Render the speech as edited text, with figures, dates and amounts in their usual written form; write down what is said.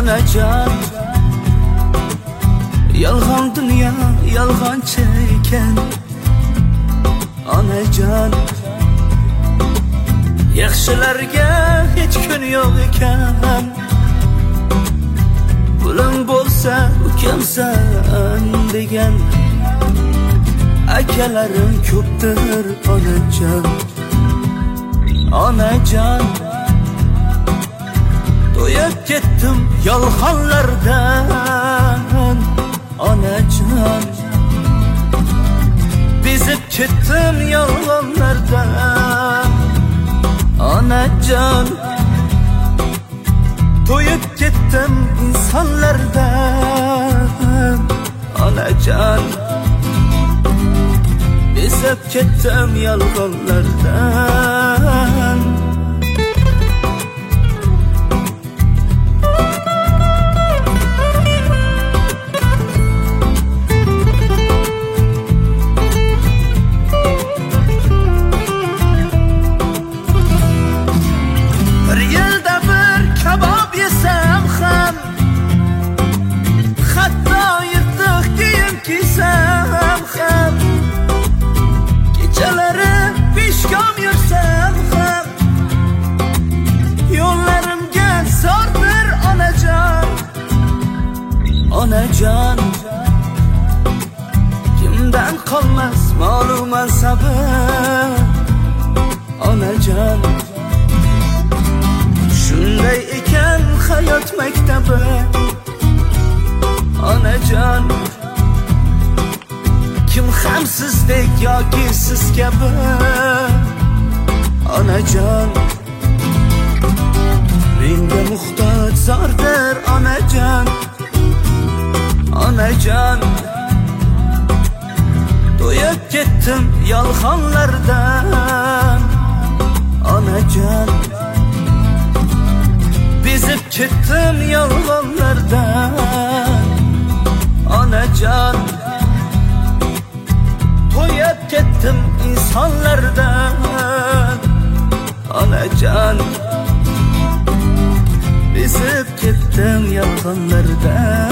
onajon. Yolg'on dunyo, yolg'onchi ekan onajon. Yaxshilarga hech kun yo'q ekan. Pulim bo'lsa ukamsan degan akalarim ko'pdir onajon. Onajon, to'yib ketdim yolg'onlardan onajon. Bezib ketdim yolg'onlardan onajon. To'yib ketdim insonlardan onajon. Bezib ketdim yolg'onlardan. Onajon, kimdan qolmas molu mansabi onajon. Shunday ekan hayot maktabi onajon. Kim ham sizdek yoki siz kabi onajon. Menga muhtoj zordir onajon. Onajon, to'yib ketdim yolg'onlardan onajon. Bezib ketdim yolg'onlardan onajon. To'yib ketdim insonlardan onajon. Bezib ketdim yolg'onlardan.